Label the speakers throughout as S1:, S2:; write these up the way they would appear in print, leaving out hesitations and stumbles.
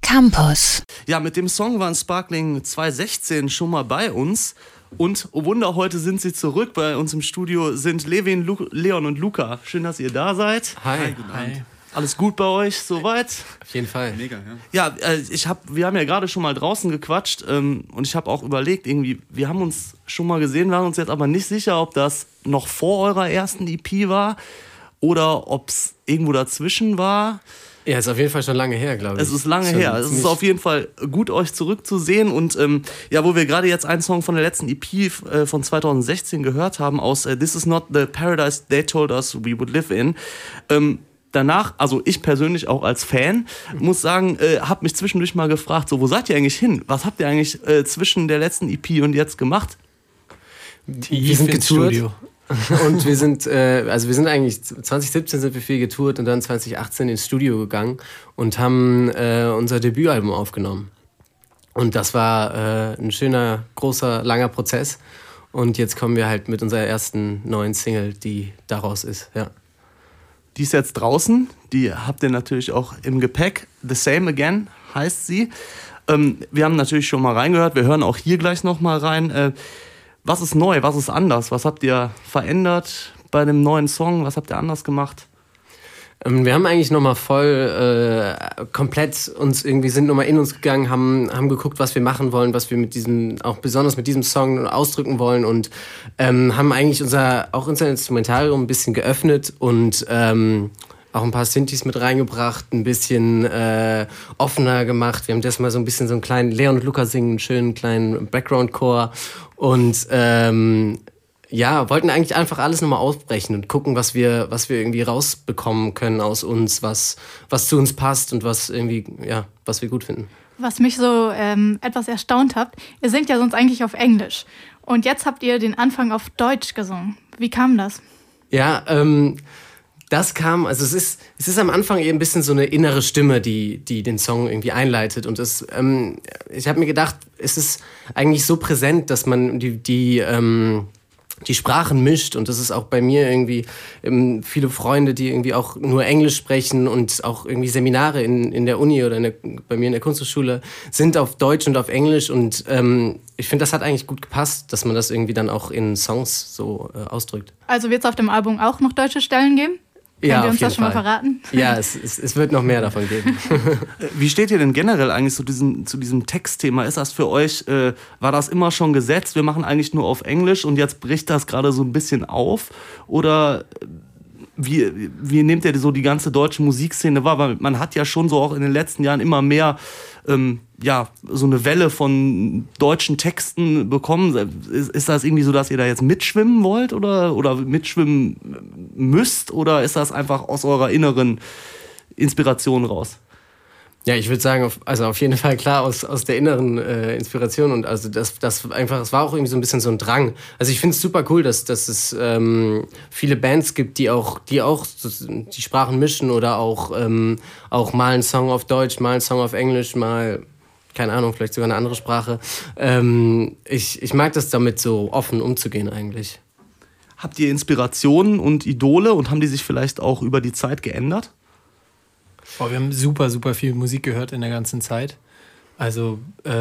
S1: Campus.
S2: Ja, mit dem Song waren Sparkling 2016 schon mal bei uns. Und oh Wunder, heute sind sie zurück. Bei uns im Studio sind Levin, Leon und Luca. Schön, dass ihr da seid.
S3: Hi.
S2: Hi. Alles gut bei euch soweit?
S3: Auf jeden Fall.
S4: Mega, ja.
S2: Ja, wir haben ja gerade schon mal draußen gequatscht und ich habe auch überlegt, irgendwie, wir haben uns schon mal gesehen, waren uns jetzt aber nicht sicher, ob das noch vor eurer ersten EP war oder ob es irgendwo dazwischen war.
S3: Ja, ist auf jeden Fall schon lange her, glaube ich.
S2: Es ist lange her. Es ist auf jeden Fall gut, euch zurückzusehen. Und ja, wo wir gerade jetzt einen Song von der letzten EP von 2016 gehört haben, aus This Is Not the Paradise They Told Us We Would Live In. Danach, also ich persönlich auch als Fan, muss sagen, habe mich zwischendurch mal gefragt, so, wo seid ihr eigentlich hin? Was habt ihr eigentlich zwischen der letzten EP und jetzt gemacht?
S3: Wir sind getourt. Und wir sind eigentlich, 2017 sind wir viel getourt und dann 2018 ins Studio gegangen und haben unser Debütalbum aufgenommen. Und das war ein schöner, großer, langer Prozess. Und jetzt kommen wir halt mit unserer ersten neuen Single, die daraus ist, ja.
S2: Die ist jetzt draußen, die habt ihr natürlich auch im Gepäck. The Same Again heißt sie. Wir haben natürlich schon mal reingehört, wir hören auch hier gleich noch mal rein. Was ist neu, was ist anders? Was habt ihr verändert bei dem neuen Song? Was habt ihr anders gemacht?
S3: Wir haben eigentlich nochmal voll komplett uns irgendwie sind nochmal in uns gegangen, haben geguckt, was wir machen wollen, was wir mit diesem, auch besonders mit diesem Song ausdrücken wollen und haben eigentlich unser Instrumentarium ein bisschen geöffnet und auch ein paar Synthes mit reingebracht, ein bisschen offener gemacht. Wir haben das mal so ein bisschen so einen kleinen, Leon und Luca singen einen schönen kleinen Background-Chor und ja, wollten eigentlich einfach alles nochmal aufbrechen und gucken, was wir irgendwie rausbekommen können aus uns, was zu uns passt und was irgendwie, ja, was wir gut finden.
S5: Was mich so etwas erstaunt hat, ihr singt ja sonst eigentlich auf Englisch. Und jetzt habt ihr den Anfang auf Deutsch gesungen. Wie kam das?
S3: Ja, das kam, also es ist am Anfang eben ein bisschen so eine innere Stimme, die den Song irgendwie einleitet. Und ich habe mir gedacht, es ist eigentlich so präsent, dass man die Sprachen mischt und das ist auch bei mir irgendwie viele Freunde, die irgendwie auch nur Englisch sprechen und auch irgendwie Seminare in der Uni oder bei mir in der Kunsthochschule sind auf Deutsch und auf Englisch und ich finde, das hat eigentlich gut gepasst, dass man das irgendwie dann auch in Songs so ausdrückt.
S5: Also wird es auf dem Album auch noch deutsche Stellen geben? Können wir uns das schon mal verraten?
S3: Ja, es wird noch mehr davon geben.
S2: Wie steht ihr denn generell eigentlich zu diesem Textthema? Ist das für euch, war das immer schon gesetzt? Wir machen eigentlich nur auf Englisch und jetzt bricht das gerade so ein bisschen auf? Oder wie nehmt ihr so die ganze deutsche Musikszene wahr? Weil man hat ja schon so auch in den letzten Jahren immer mehr so eine Welle von deutschen Texten bekommen. Ist das irgendwie so, dass ihr da jetzt mitschwimmen wollt oder mitschwimmen müsst? Oder ist das einfach aus eurer inneren Inspiration raus?
S3: Ja, ich würde sagen, auf jeden Fall klar aus der inneren Inspiration und also das war auch irgendwie so ein bisschen so ein Drang. Also ich finde es super cool, dass es viele Bands gibt, die auch die Sprachen mischen oder auch mal einen Song auf Deutsch, mal einen Song auf Englisch, mal keine Ahnung, vielleicht sogar eine andere Sprache. Ich mag das damit so offen umzugehen eigentlich.
S2: Habt ihr Inspirationen und Idole und haben die sich vielleicht auch über die Zeit geändert?
S6: Wir haben super, super viel Musik gehört in der ganzen Zeit. Also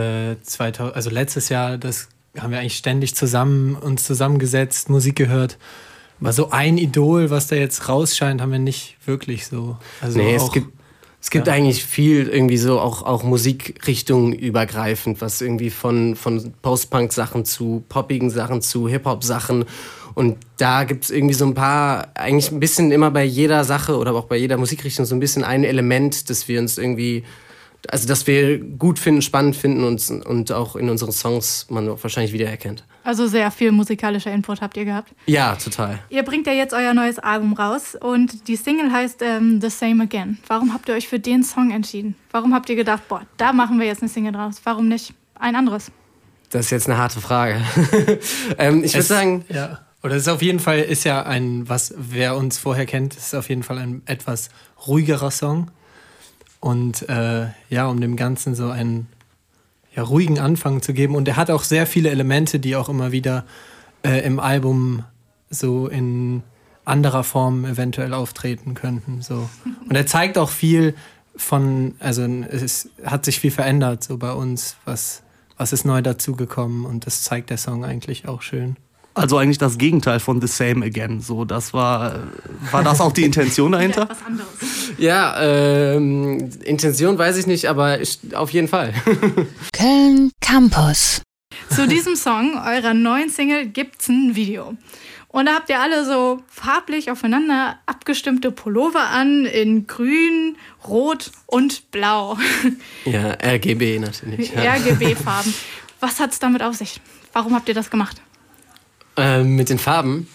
S6: letztes Jahr, das haben wir eigentlich ständig uns zusammengesetzt, Musik gehört. Aber so ein Idol, was da jetzt rausscheint, haben wir nicht wirklich so. Also
S3: nee, es gibt eigentlich viel irgendwie so auch Musikrichtungen übergreifend, was irgendwie von Post-Punk-Sachen zu poppigen Sachen zu Hip-Hop-Sachen. Und da gibt es irgendwie so ein paar, eigentlich ein bisschen immer bei jeder Sache oder auch bei jeder Musikrichtung so ein bisschen ein Element, das wir uns irgendwie, also das wir gut finden, spannend finden und auch in unseren Songs man wahrscheinlich wiedererkennt.
S5: Also sehr viel musikalischer Input habt ihr gehabt.
S3: Ja, total.
S5: Ihr bringt ja jetzt euer neues Album raus und die Single heißt The Same Again. Warum habt ihr euch für den Song entschieden? Warum habt ihr gedacht, da machen wir jetzt eine Single draus? Warum nicht ein anderes?
S3: Das ist jetzt eine harte Frage. Ich würde sagen...
S6: Ja. Oder es ist auf jeden Fall, wer uns vorher kennt, ist auf jeden Fall ein etwas ruhigerer Song. Und um dem Ganzen so einen ruhigen Anfang zu geben. Und er hat auch sehr viele Elemente, die auch immer wieder im Album so in anderer Form eventuell auftreten könnten. So. Und er zeigt auch viel also es hat sich viel verändert so bei uns, was ist neu dazugekommen und das zeigt der Song eigentlich auch schön.
S2: Also eigentlich das Gegenteil von The Same Again. So, das war das auch die Intention dahinter?
S5: Ja, was anderes.
S3: Ja, Intention weiß ich nicht, aber auf jeden Fall.
S1: Köln Campus.
S5: Zu diesem Song, eurer neuen Single, gibt's ein Video. Und da habt ihr alle so farblich aufeinander abgestimmte Pullover an, in grün, rot und blau.
S3: Ja, RGB natürlich. Ja.
S5: RGB-Farben. Was hat's damit auf sich? Warum habt ihr das gemacht?
S3: Mit den Farben.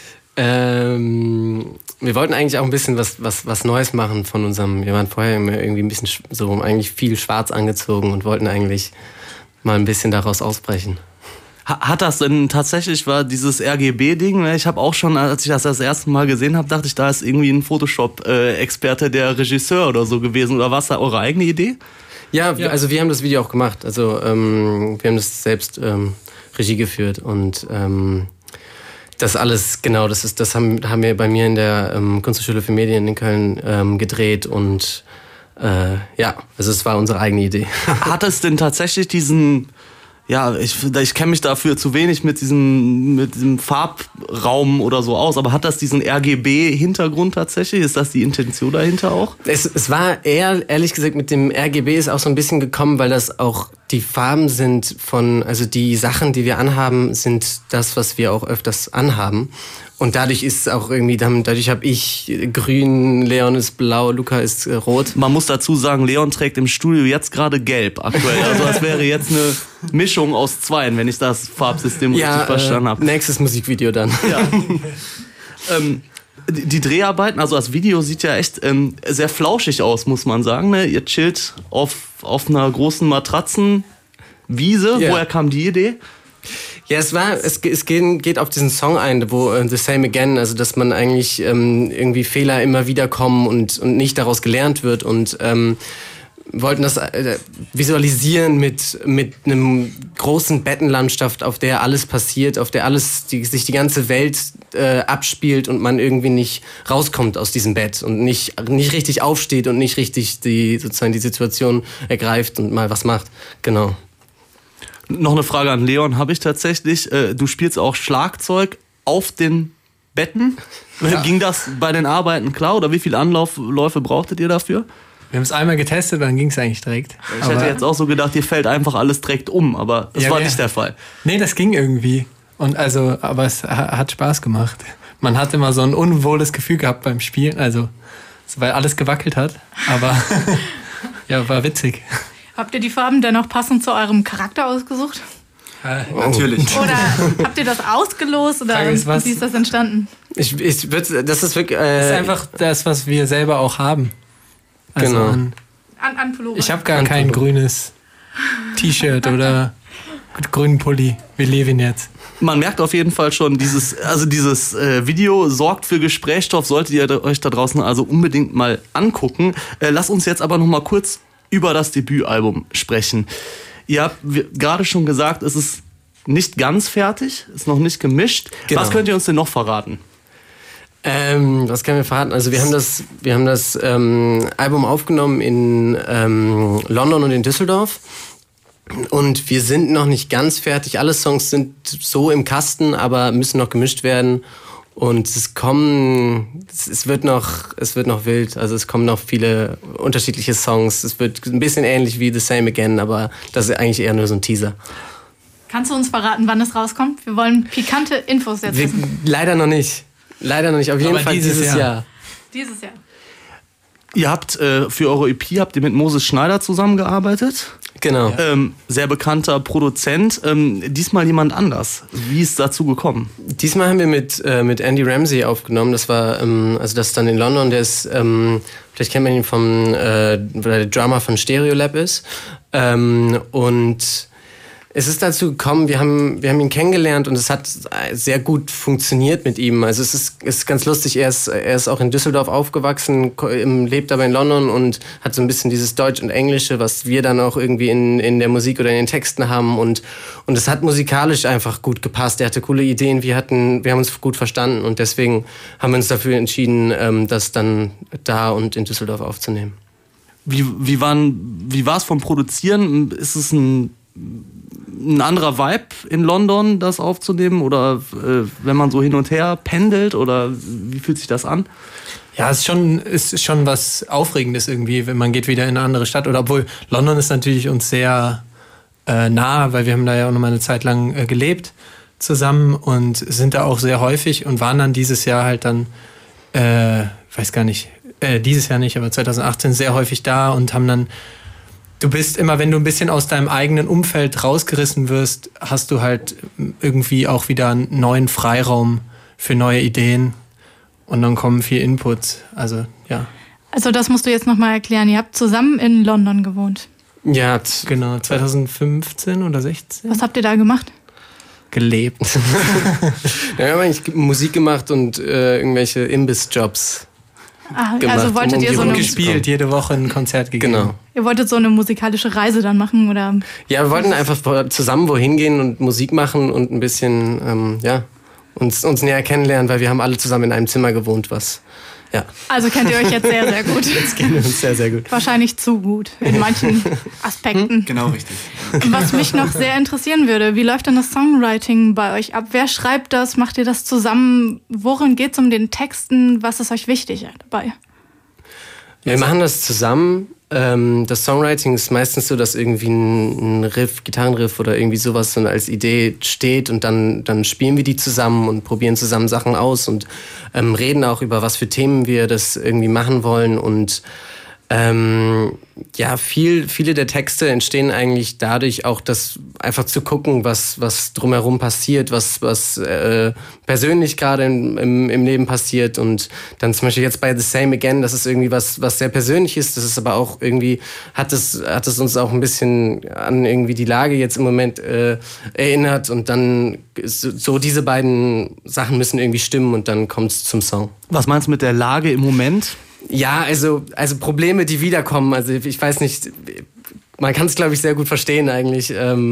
S3: Wir wollten eigentlich auch ein bisschen was Neues machen von unserem. Wir waren vorher immer irgendwie ein bisschen so eigentlich viel schwarz angezogen und wollten eigentlich mal ein bisschen daraus ausbrechen.
S2: Hat das denn tatsächlich, war dieses RGB-Ding, ich habe auch schon, als ich das erste Mal gesehen habe, dachte ich, da ist irgendwie ein Photoshop-Experte, der Regisseur oder so gewesen. Oder war es da eure eigene Idee?
S3: Ja, also wir haben das Video auch gemacht. Also wir haben das selbst Regie geführt und das alles, genau, das haben wir bei mir in der Kunsthochschule für Medien in Köln gedreht und ja, also es war unsere eigene Idee.
S2: Hat es denn tatsächlich diesen, ja, ich kenne mich dafür zu wenig mit diesem Farbraum oder so aus, aber hat das diesen RGB-Hintergrund tatsächlich? Ist das die Intention dahinter auch?
S3: Es war eher, ehrlich gesagt, mit dem RGB ist auch so ein bisschen gekommen, weil das auch die Farben sind also die Sachen, die wir anhaben, sind das, was wir auch öfters anhaben. Und dadurch ist es auch irgendwie, dadurch habe ich grün, Leon ist blau, Luca ist rot.
S2: Man muss dazu sagen, Leon trägt im Studio jetzt gerade gelb aktuell. Also das wäre jetzt eine Mischung aus zweien, wenn ich das Farbsystem richtig verstanden habe.
S3: Nächstes Musikvideo dann. Ja.
S2: Die Dreharbeiten, also das Video sieht ja echt sehr flauschig aus, muss man sagen. Ne? Ihr chillt auf einer großen Matratzenwiese. Yeah. Woher kam die Idee?
S3: Ja, es geht auf diesen Song ein, wo The Same Again, also dass man eigentlich irgendwie Fehler immer wieder kommen und nicht daraus gelernt wird und wollten das visualisieren mit einem großen Bettenlandschaft, auf der alles passiert, auf der sich die ganze Welt abspielt und man irgendwie nicht rauskommt aus diesem Bett und nicht richtig aufsteht und nicht richtig die Situation ergreift und mal was macht. Genau.
S2: Noch eine Frage an Leon habe ich tatsächlich. Du spielst auch Schlagzeug auf den Betten. Ja. Ging das bei den Arbeiten klar oder wie viele Anläufe brauchtet ihr dafür?
S6: Wir haben es einmal getestet, dann ging es eigentlich direkt.
S2: Ich hätte jetzt auch so gedacht, dir fällt einfach alles direkt um, aber das war nicht der Fall.
S6: Nee, das ging irgendwie. Aber es hat Spaß gemacht. Man hat immer so ein unwohles Gefühl gehabt beim Spielen, also weil alles gewackelt hat. Aber ja, war witzig.
S5: Habt ihr die Farben denn auch passend zu eurem Charakter ausgesucht?
S2: Natürlich.
S5: Oder habt ihr das ausgelost oder wie ist das entstanden?
S3: Das ist wirklich.
S6: Das ist einfach das, was wir selber auch haben. Also
S3: genau.
S5: An Pullover.
S6: Ich habe gar kein grünes T-Shirt oder grünen Pulli. Wir leben jetzt.
S2: Man merkt auf jeden Fall schon, dieses Video sorgt für Gesprächsstoff, solltet ihr euch da draußen also unbedingt mal angucken. Lasst uns jetzt aber noch mal kurz über das Debütalbum sprechen. Ihr habt gerade schon gesagt, es ist nicht ganz fertig, ist noch nicht gemischt. Genau. Was könnt ihr uns denn noch verraten?
S3: Was können wir verraten? Also wir haben das Album aufgenommen in London und in Düsseldorf. Und wir sind noch nicht ganz fertig. Alle Songs sind so im Kasten, aber müssen noch gemischt werden. Und es wird noch wild. Also es kommen noch viele unterschiedliche Songs. Es wird ein bisschen ähnlich wie The Same Again, aber das ist eigentlich eher nur so ein Teaser.
S5: Kannst du uns verraten, wann es rauskommt? Wir wollen pikante Infos jetzt wissen.
S3: Leider noch nicht. Auf jeden Fall dieses Jahr.
S5: Dieses Jahr.
S2: Ihr habt für eure EP mit Moses Schneider zusammengearbeitet.
S3: Genau.
S2: Sehr bekannter Produzent. Diesmal jemand anders. Wie ist es dazu gekommen?
S3: Diesmal haben wir mit Andy Ramsey aufgenommen. Das war, das ist dann in London. Der ist, vielleicht kennt man ihn weil der Drummer von Stereolab ist. Und es ist dazu gekommen, wir haben ihn kennengelernt und es hat sehr gut funktioniert mit ihm. Also es ist ganz lustig, er ist auch in Düsseldorf aufgewachsen, lebt aber in London und hat so ein bisschen dieses Deutsch und Englische, was wir dann auch irgendwie in der Musik oder in den Texten haben. Und es hat musikalisch einfach gut gepasst. Er hatte coole Ideen, wir haben uns gut verstanden und deswegen haben wir uns dafür entschieden, das dann da und in Düsseldorf aufzunehmen.
S2: Wie war es vom Produzieren? Ist es ein anderer Vibe in London, das aufzunehmen? Oder wenn man so hin und her pendelt? Oder wie fühlt sich das an?
S6: Ja, es ist schon was Aufregendes irgendwie, wenn man geht wieder in eine andere Stadt. Oder obwohl London ist natürlich uns sehr nah, weil wir haben da ja auch noch mal eine Zeit lang gelebt zusammen und sind da auch sehr häufig und waren dann dieses Jahr halt dann, weiß gar nicht, dieses Jahr nicht, aber 2018 sehr häufig da und haben dann, du bist immer, wenn du ein bisschen aus deinem eigenen Umfeld rausgerissen wirst, hast du halt irgendwie auch wieder einen neuen Freiraum für neue Ideen und dann kommen viel Inputs, also ja.
S5: Also das musst du jetzt nochmal erklären, ihr habt zusammen in London gewohnt.
S3: Ja,
S6: Genau, 2015 oder 16.
S5: Was habt ihr da gemacht?
S6: Gelebt.
S3: wir haben eigentlich Musik gemacht und irgendwelche Imbissjobs. Gemacht,
S5: Also wolltet ihr so eine,
S6: Gespielt, jede Woche ein Konzert gegeben.
S3: Genau.
S5: ihr wolltet so eine musikalische Reise dann machen, oder?
S3: Ja, wir wollten einfach zusammen wohin gehen und Musik machen und ein bisschen, uns näher kennenlernen, weil wir haben alle zusammen in einem Zimmer gewohnt, ja.
S5: Also kennt ihr euch jetzt sehr, sehr gut.
S3: Jetzt kennen wir uns sehr, sehr gut.
S5: Wahrscheinlich zu gut in manchen Aspekten.
S2: Genau, richtig.
S5: Was mich noch sehr interessieren würde, wie läuft denn das Songwriting bei euch ab? Wer schreibt das? Macht ihr das zusammen? Worin geht es um den Texten? Was ist euch wichtig dabei?
S3: Wir machen das zusammen. Das Songwriting ist meistens so, dass irgendwie ein Riff, Gitarrenriff oder irgendwie sowas so als Idee steht und dann spielen wir die zusammen und probieren zusammen Sachen aus und reden auch über was für Themen wir das irgendwie machen wollen und viele der Texte entstehen eigentlich dadurch auch, dass einfach zu gucken, was drumherum passiert, was persönlich gerade im Leben passiert und dann zum Beispiel jetzt bei The Same Again, das ist irgendwie was sehr persönlich ist, das ist aber auch irgendwie, hat es uns auch ein bisschen an irgendwie die Lage jetzt im Moment erinnert und dann so diese beiden Sachen müssen irgendwie stimmen und dann kommt es zum Song.
S2: Was meinst du mit der Lage im Moment?
S3: Ja, also Probleme, die wiederkommen. Also ich weiß nicht, man kann es, glaube ich, sehr gut verstehen eigentlich.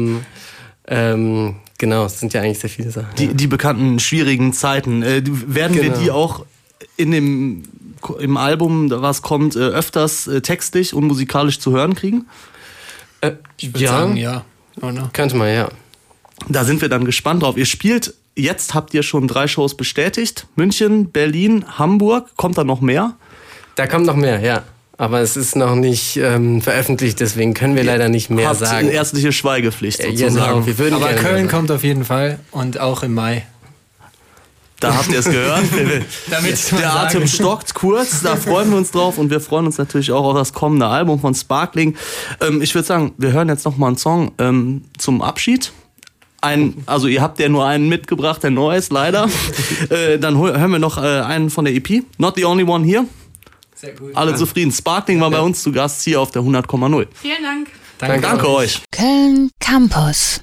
S3: Genau, es sind ja eigentlich sehr viele Sachen.
S2: Die bekannten schwierigen Zeiten. Werden wir die auch im Album, was kommt, öfters textlich und musikalisch zu hören kriegen?
S6: Ich würde sagen, ja. Oder?
S3: Könnte man, ja.
S2: Da sind wir dann gespannt drauf. Ihr spielt, jetzt habt ihr schon 3 Shows bestätigt. München, Berlin, Hamburg. Kommt da noch mehr?
S3: Da kommt noch mehr, ja. Aber es ist noch nicht veröffentlicht, deswegen können wir leider nicht mehr sagen.
S2: Habt eine ärztliche Schweigepflicht sozusagen.
S3: Genau, wir würden
S6: Aber
S3: gerne
S6: Köln kommt auf jeden Fall und auch im Mai.
S2: Da habt ihr es gehört. Der Atem stockt kurz, da freuen wir uns drauf und wir freuen uns natürlich auch auf das kommende Album von Sparkling. Ich würde sagen, wir hören jetzt nochmal einen Song zum Abschied. Also ihr habt ja nur einen mitgebracht, der neu ist, leider. Dann hören wir noch einen von der EP. Not the Only One Here.
S6: Sehr gut.
S2: Alle zufrieden. Sparkling war bei uns zu Gast hier auf der 100,0.
S5: Vielen Dank.
S2: Danke euch.
S1: Köln Campus.